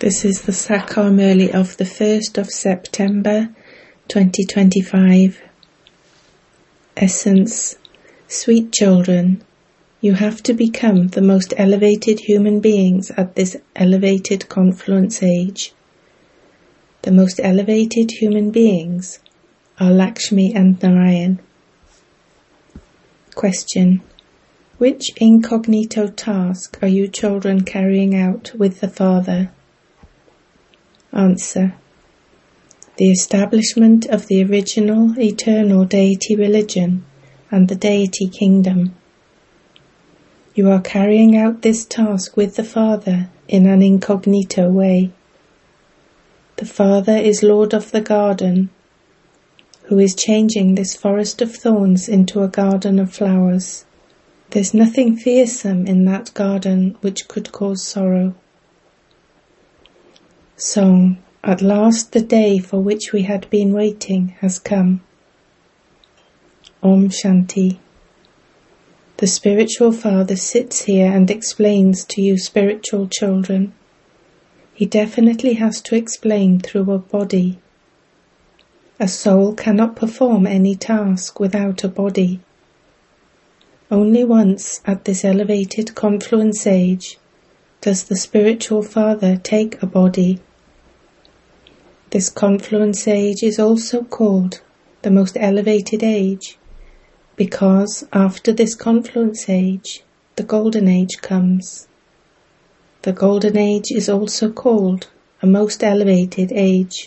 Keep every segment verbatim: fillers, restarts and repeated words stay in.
This is the Sakar Murli of the first of September twenty twenty-five. Essence. Sweet children, you have to become the most elevated human beings at this elevated confluence age. The most elevated human beings are Lakshmi and Narayan. Question. Which incognito task are you children carrying out with the Father? Answer. The establishment of the original eternal deity religion and the deity kingdom. You are carrying out this task with the Father in an incognito way. The Father is Lord of the garden, who is changing this forest of thorns into a garden of flowers. There's nothing fearsome in that garden which could cause sorrow. Song. At last the day for which we had been waiting has come. Om Shanti. The spiritual father sits here and explains to you spiritual children. He definitely has to explain through a body. A soul cannot perform any task without a body. Only once at this elevated confluence age does the spiritual father take a body. This confluence age is also called the most elevated age, because after this confluence age, the golden age comes. The golden age is also called a most elevated age.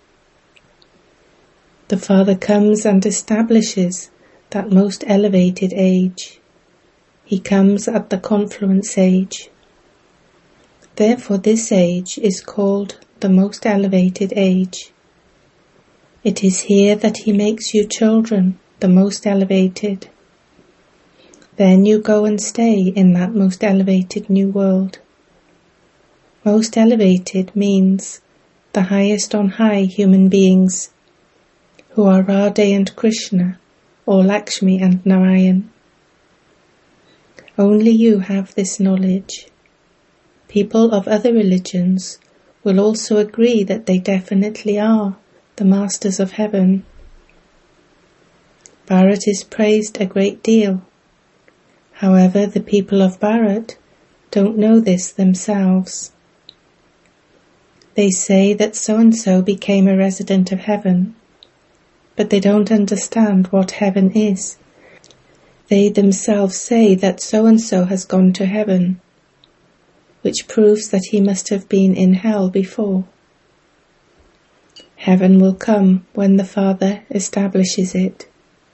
The Father comes and establishes that most elevated age. He comes at the confluence age. Therefore this age is called the most elevated age. It is here that he makes you children the most elevated. Then you go and stay in that most elevated new world. Most elevated means the highest on high human beings, who are Radha and Krishna, or Lakshmi and Narayan. Only you have this knowledge. People of other religions will also agree that they definitely are the masters of heaven. Bharat is praised a great deal. However, the people of Bharat don't know this themselves. They say that so-and-so became a resident of heaven, but they don't understand what heaven is. They themselves say that so-and-so has gone to heaven, which proves that he must have been in hell before. Heaven will come when the Father establishes it.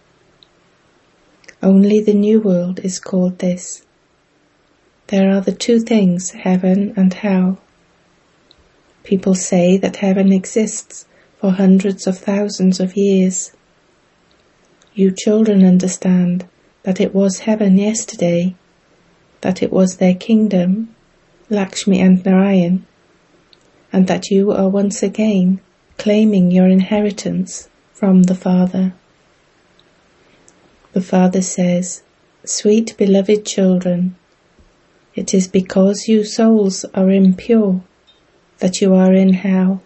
Only the new world is called this. There are the two things, heaven and hell. People say that heaven exists for hundreds of thousands of years. You children understand that it was heaven yesterday, that it was their kingdom, Lakshmi and Narayan, and that you are once again claiming your inheritance from the Father. The Father says, Sweet beloved children, it is because you souls are impure that you are in hell.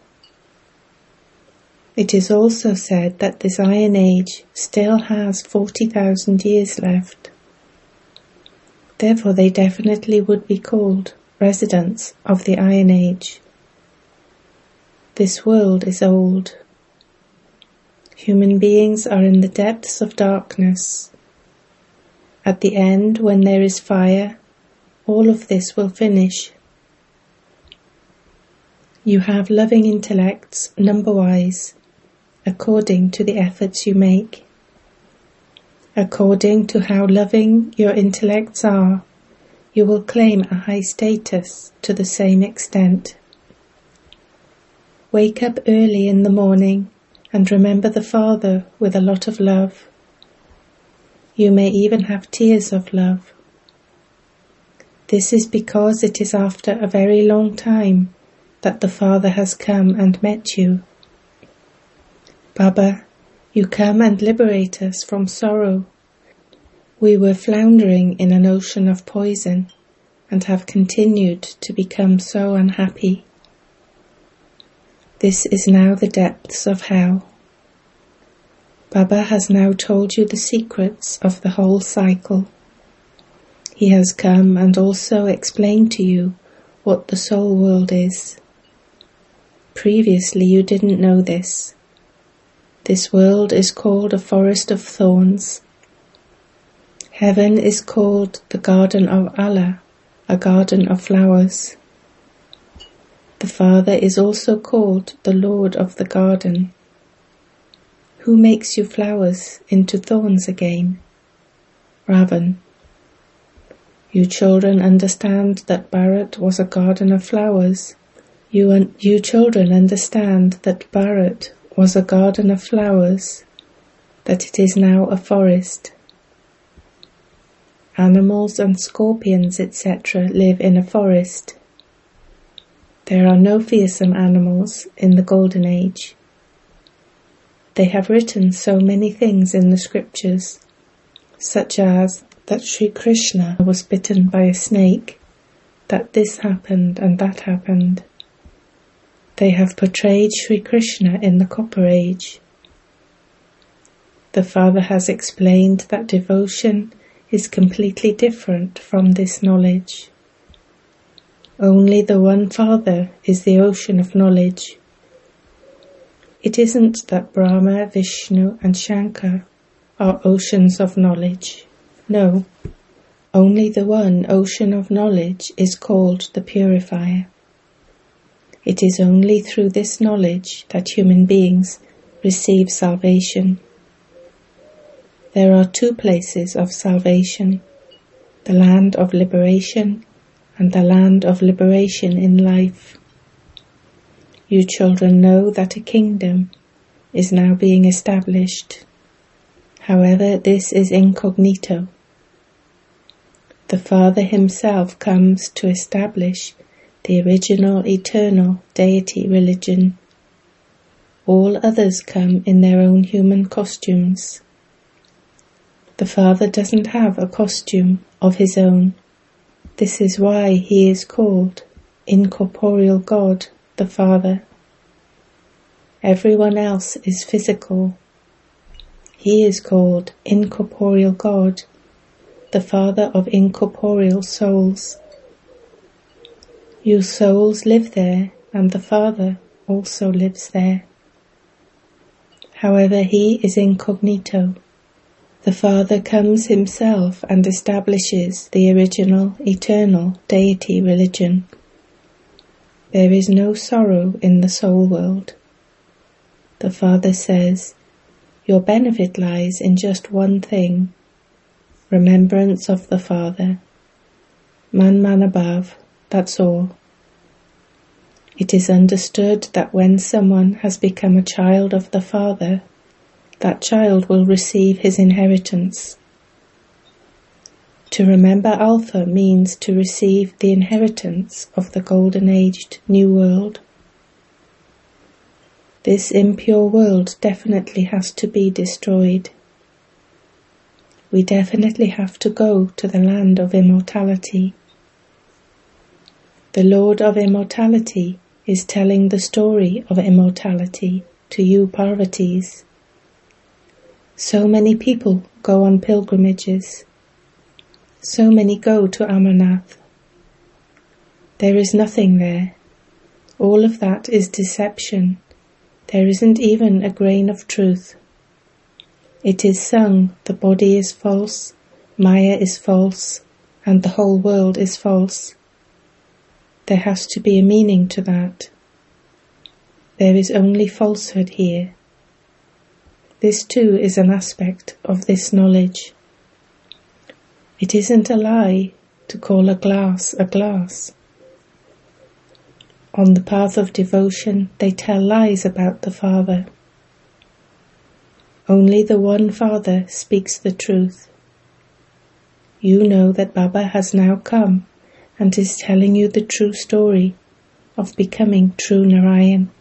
It is also said that this Iron Age still has forty thousand years left. Therefore they definitely would be called residents of the Iron Age. This world is old. Human beings are in the depths of darkness. At the end, when there is fire, all of this will finish. You have loving intellects, number-wise, according to the efforts you make. According to how loving your intellects are, you will claim a high status to the same extent. Wake up early in the morning and remember the Father with a lot of love. You may even have tears of love. This is because it is after a very long time that the Father has come and met you. Baba, you come and liberate us from sorrow. We were floundering in an ocean of poison and have continued to become so unhappy. This is now the depths of hell. Baba has now told you the secrets of the whole cycle. He has come and also explained to you what the soul world is. Previously you didn't know this. This world is called a forest of thorns. Heaven is called the garden of Allah, a garden of flowers. The Father is also called the Lord of the garden. Who makes you flowers into thorns again? Ravan. You children understand that Bharat was a garden of flowers. You, un- you children understand that Bharat was a garden of flowers, that it is now a forest. Animals and scorpions, et cetera live in a forest. There are no fearsome animals in the Golden Age. They have written so many things in the scriptures, such as that Sri Krishna was bitten by a snake, that this happened and that happened. They have portrayed Sri Krishna in the Copper Age. The Father has explained that devotion is completely different from this knowledge. Only the one Father is the ocean of knowledge. It isn't that Brahma, Vishnu and Shankar are oceans of knowledge. No, only the one ocean of knowledge is called the Purifier. It is only through this knowledge that human beings receive salvation. There are two places of salvation, the land of liberation and the land of liberation in life. You children know that a kingdom is now being established. However, this is incognito. The Father himself comes to establish the original eternal deity religion. All others come in their own human costumes. The Father doesn't have a costume of his own. This is why he is called Incorporeal God, the Father. Everyone else is physical. He is called Incorporeal God, the Father of incorporeal souls. You souls live there, and the Father also lives there. However, he is incognito. The Father comes himself and establishes the original, eternal deity religion. There is no sorrow in the soul world. The Father says, your benefit lies in just one thing, remembrance of the Father. Man man above, that's all. It is understood that when someone has become a child of the Father, that child will receive his inheritance. To remember Alpha means to receive the inheritance of the golden-aged new world. This impure world definitely has to be destroyed. We definitely have to go to the land of immortality. The Lord of Immortality is telling the story of immortality to you Parvatis. So many people go on pilgrimages. So many go to Amarnath. There is nothing there. All of that is deception. There isn't even a grain of truth. It is sung, the body is false, Maya is false, and the whole world is false. There has to be a meaning to that. There is only falsehood here. This too is an aspect of this knowledge. It isn't a lie to call a glass a glass. On the path of devotion, they tell lies about the Father. Only the one Father speaks the truth. You know that Baba has now come and is telling you the true story of becoming true Narayan.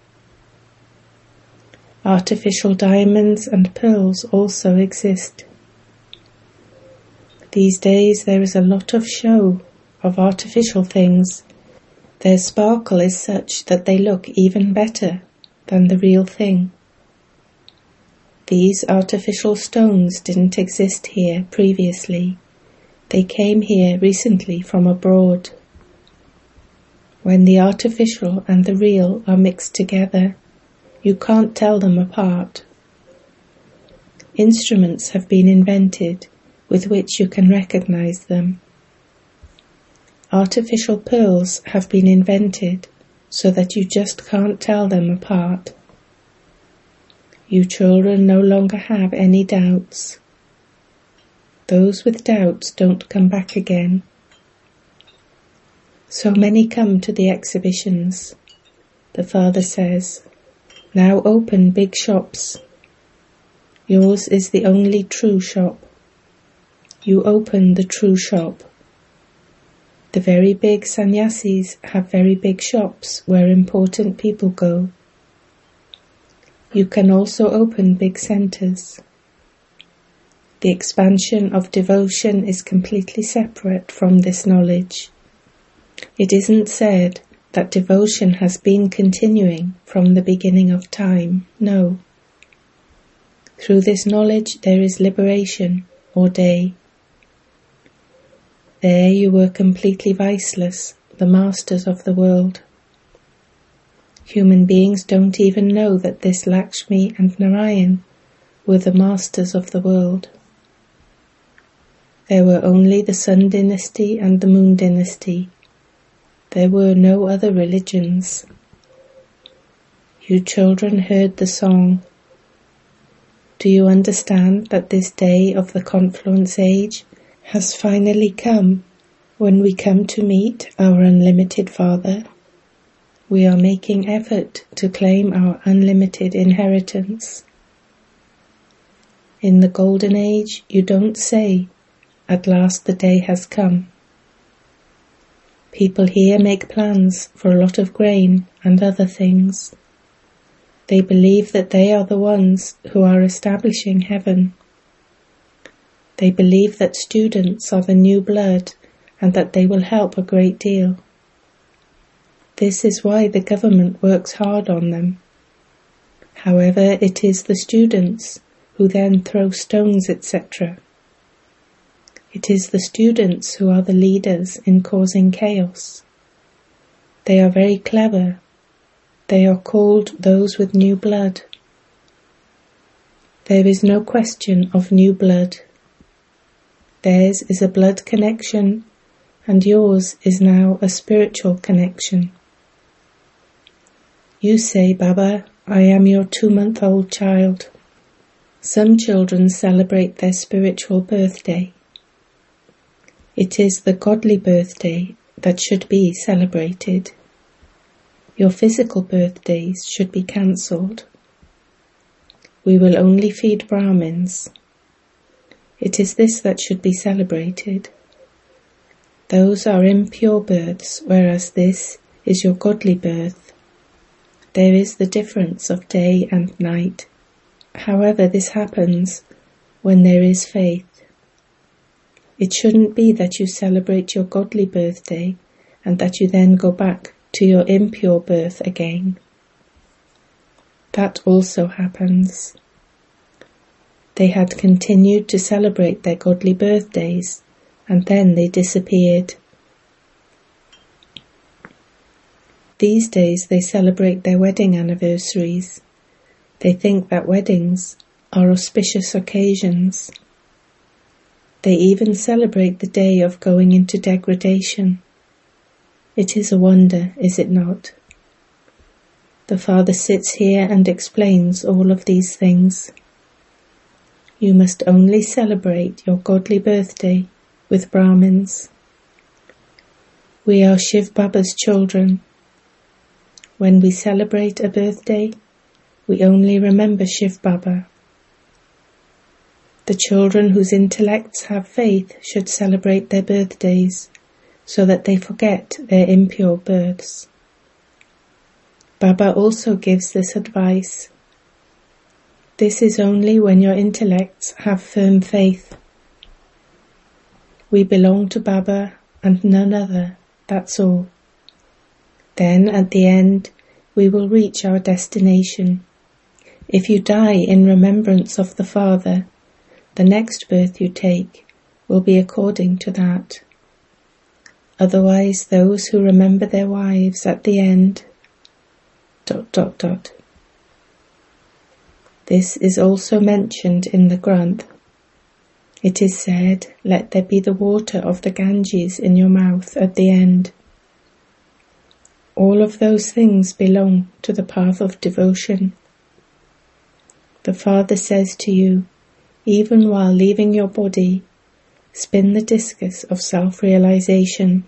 Artificial diamonds and pearls also exist. These days there is a lot of show of artificial things. Their sparkle is such that they look even better than the real thing. These artificial stones didn't exist here previously. They came here recently from abroad. When the artificial and the real are mixed together, you can't tell them apart. Instruments have been invented with which you can recognize them. Artificial pearls have been invented so that you just can't tell them apart. You children no longer have any doubts. Those with doubts don't come back again. So many come to the exhibitions. The Father says, "Now open big shops. Yours is the only true shop. You open the true shop." The very big sannyasis have very big shops where important people go. You can also open big centers. The expansion of devotion is completely separate from this knowledge. It isn't said that devotion has been continuing from the beginning of time. No. Through this knowledge there is liberation or day. There you were completely viceless, the masters of the world. Human beings don't even know that this Lakshmi and Narayan were the masters of the world. There were only the Sun dynasty and the Moon dynasty. There were no other religions. You children heard the song. Do you understand that this day of the confluence age has finally come when we come to meet our unlimited Father? We are making effort to claim our unlimited inheritance. In the golden age, you don't say, "At last the day has come." People here make plans for a lot of grain and other things. They believe that they are the ones who are establishing heaven. They believe that students are the new blood and that they will help a great deal. This is why the government works hard on them. However, it is the students who then throw stones, et cetera. It is the students who are the leaders in causing chaos. They are very clever. They are called those with new blood. There is no question of new blood. Theirs is a blood connection, and yours is now a spiritual connection. You say, "Baba, I am your two-month-old child." Some children celebrate their spiritual birthday. It is the godly birthday that should be celebrated. Your physical birthdays should be cancelled. We will only feed Brahmins. It is this that should be celebrated. Those are impure births, whereas this is your godly birth. There is the difference of day and night. However, this happens when there is faith. It shouldn't be that you celebrate your godly birthday and that you then go back to your impure birth again. That also happens. They had continued to celebrate their godly birthdays, and then they disappeared. These days they celebrate their wedding anniversaries. They think that weddings are auspicious occasions. They even celebrate the day of going into degradation. It is a wonder, is it not? The Father sits here and explains all of these things. You must only celebrate your godly birthday with Brahmins. We are Shiv Baba's children. When we celebrate a birthday, we only remember Shiv Baba. The children whose intellects have faith should celebrate their birthdays so that they forget their impure births. Baba also gives this advice. This is only when your intellects have firm faith. We belong to Baba and none other, that's all. Then at the end, we will reach our destination. If you die in remembrance of the Father, the next birth you take will be according to that. Otherwise, those who remember their wives at the end... Dot, dot, dot. This is also mentioned in the Granth. It is said, let there be the water of the Ganges in your mouth at the end. All of those things belong to the path of devotion. The Father says to you, even while leaving your body, spin the discus of self-realization.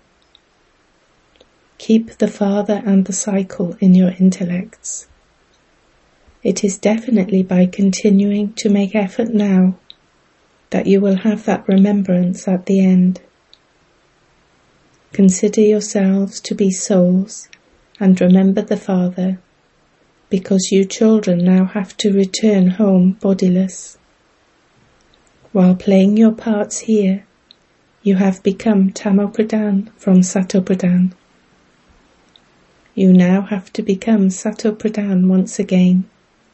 Keep the Father and the cycle in your intellects. It is definitely by continuing to make effort now that you will have that remembrance at the end. Consider yourselves to be souls and remember the Father, because you children now have to return home bodiless. While playing your parts here, you have become Tamopradhan from Satopradhan. You now have to become Satopradhan once again.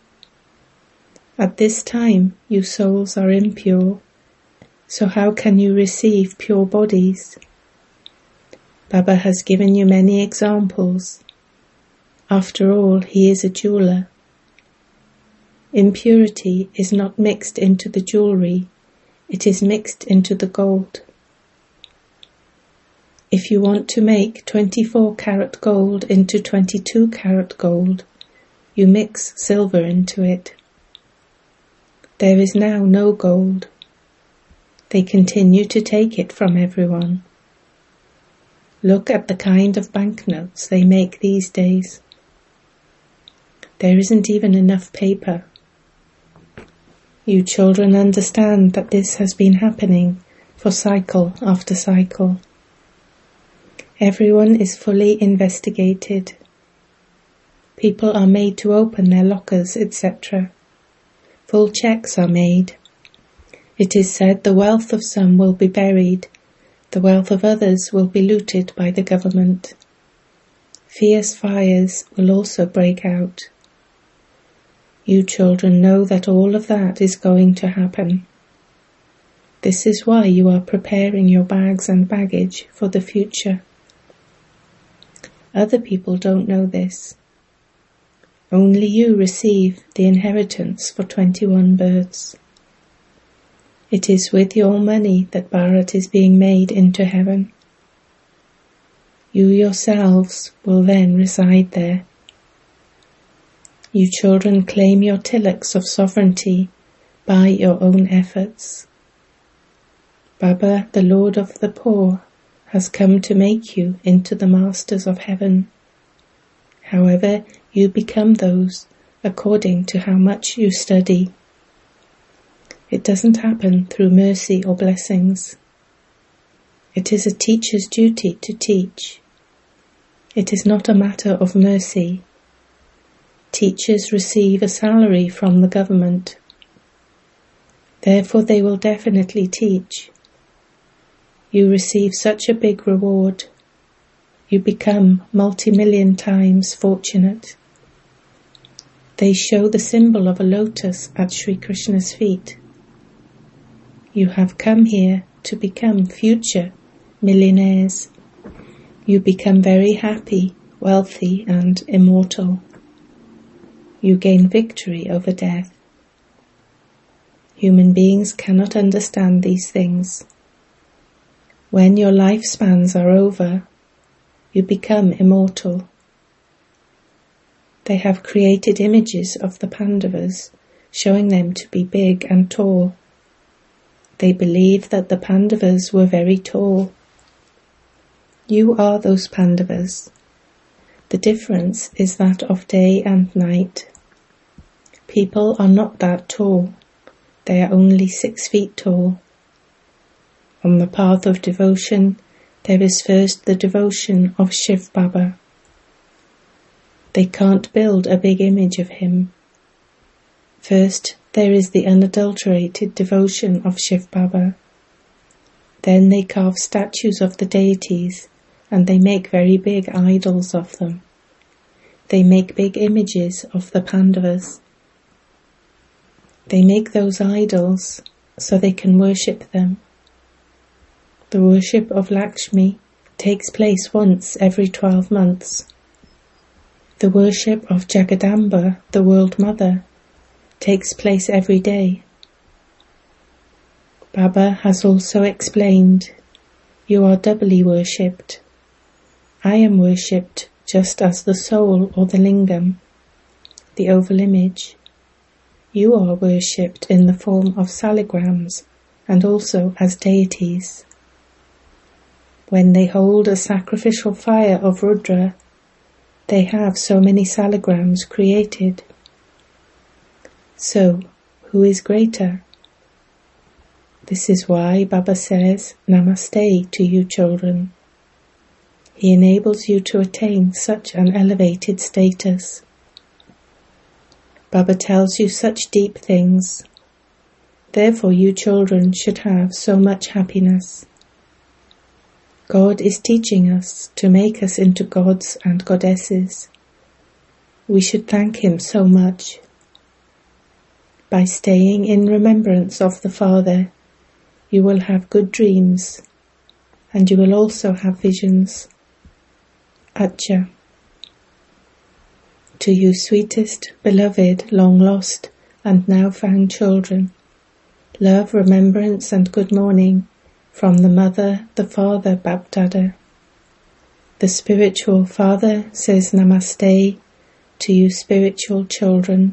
At this time, you souls are impure, so how can you receive pure bodies? Baba has given you many examples. After all, he is a jeweler. Impurity is not mixed into the jewelry, it is mixed into the gold. If you want to make twenty-four karat gold into twenty-two karat gold, you mix silver into it. There is now no gold. They continue to take it from everyone. Look at the kind of banknotes they make these days. There isn't even enough paper. You children understand that this has been happening for cycle after cycle. Everyone is fully investigated. People are made to open their lockers, et cetera. Full checks are made. It is said the wealth of some will be buried, the wealth of others will be looted by the government. Fierce fires will also break out. You children know that all of that is going to happen. This is why you are preparing your bags and baggage for the future. Other people don't know this. Only you receive the inheritance for twenty-one births. It is with your money that Bharat is being made into heaven. You yourselves will then reside there. You children claim your tilaks of sovereignty by your own efforts. Baba, the Lord of the poor, has come to make you into the masters of heaven. However, you become those according to how much you study. It doesn't happen through mercy or blessings. It is a teacher's duty to teach. It is not a matter of mercy. Teachers receive a salary from the government. Therefore they will definitely teach. You receive such a big reward. You become multi-million times fortunate. They show the symbol of a lotus at Sri Krishna's feet. You have come here to become future millionaires. You become very happy, wealthy and immortal. You gain victory over death. Human beings cannot understand these things. When your lifespans are over, you become immortal. They have created images of the Pandavas, showing them to be big and tall. They believe that the Pandavas were very tall. You are those Pandavas. The difference is that of day and night. People are not that tall. They are only six feet tall. On the path of devotion, there is first the devotion of Shiv Baba. They can't build a big image of him. First, there is the unadulterated devotion of Shiv Baba. Then they carve statues of the deities, and they make very big idols of them. They make big images of the Pandavas. They make those idols so they can worship them. The worship of Lakshmi takes place once every twelve months. The worship of Jagadamba, the World Mother, takes place every day. Baba has also explained, you are doubly worshipped. I am worshipped just as the soul or the lingam, the oval image. You are worshipped in the form of salagrams and also as deities. When they hold a sacrificial fire of Rudra, they have so many salagrams created. So, who is greater? This is why Baba says, Namaste to you children. He enables you to attain such an elevated status. Baba tells you such deep things. Therefore you children should have so much happiness. God is teaching us to make us into gods and goddesses. We should thank Him so much. By staying in remembrance of the Father, you will have good dreams, and you will also have visions. Acha. To you sweetest, beloved, long lost, and now found children, love, remembrance, and good morning from the Mother, the Father, Bapdada. The spiritual Father says Namaste to you spiritual children.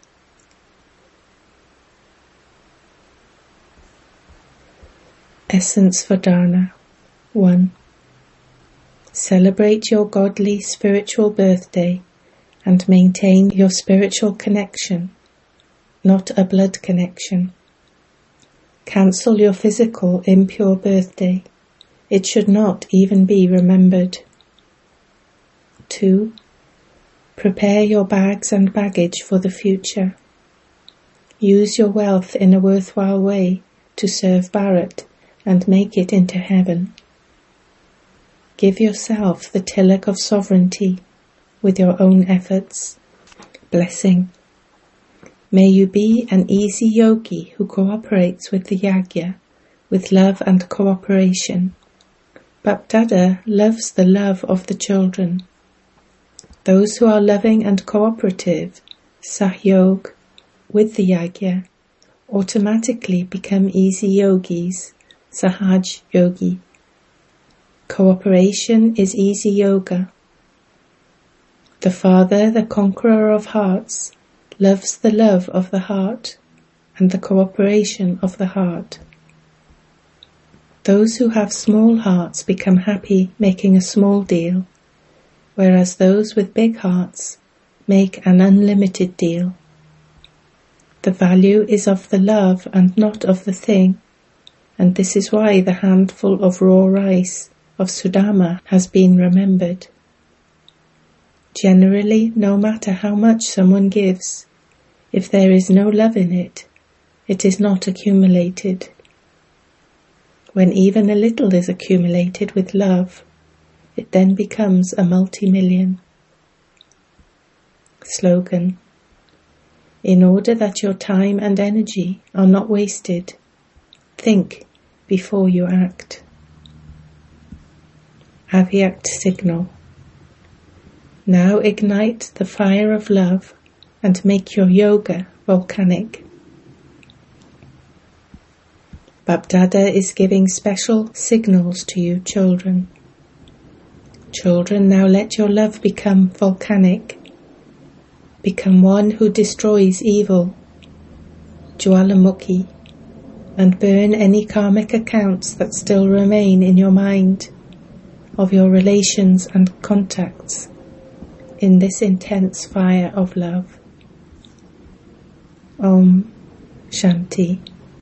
Essence for Dharna. one. Celebrate your godly spiritual birthday and maintain your spiritual connection, not a blood connection. Cancel your physical impure birthday. It should not even be remembered. two. Prepare your bags and baggage for the future. Use your wealth in a worthwhile way to serve Bharat and make it into heaven. Give yourself the tilak of sovereignty with your own efforts. Blessing. May you be an easy yogi who cooperates with the yagya with love and cooperation. Bapdada loves the love of the children. Those who are loving and cooperative, sahyog, with the yagya, automatically become easy yogis, sahaj yogi. Cooperation is easy yoga. The Father, the conqueror of hearts, loves the love of the heart and the cooperation of the heart. Those who have small hearts become happy making a small deal, whereas those with big hearts make an unlimited deal. The value is of the love and not of the thing, and this is why the handful of raw rice of Sudama has been remembered. Generally, no matter how much someone gives, if there is no love in it, it is not accumulated. When even a little is accumulated with love, it then becomes a multi-million. Slogan. In order that your time and energy are not wasted, think before you act. Avyakt signal. Now ignite the fire of love and make your yoga volcanic. Bapdada is giving special signals to you children. Children, now let your love become volcanic. Become one who destroys evil, Jwalamukhi, and burn any karmic accounts that still remain in your mind of your relations and contacts in this intense fire of love. Om Shanti.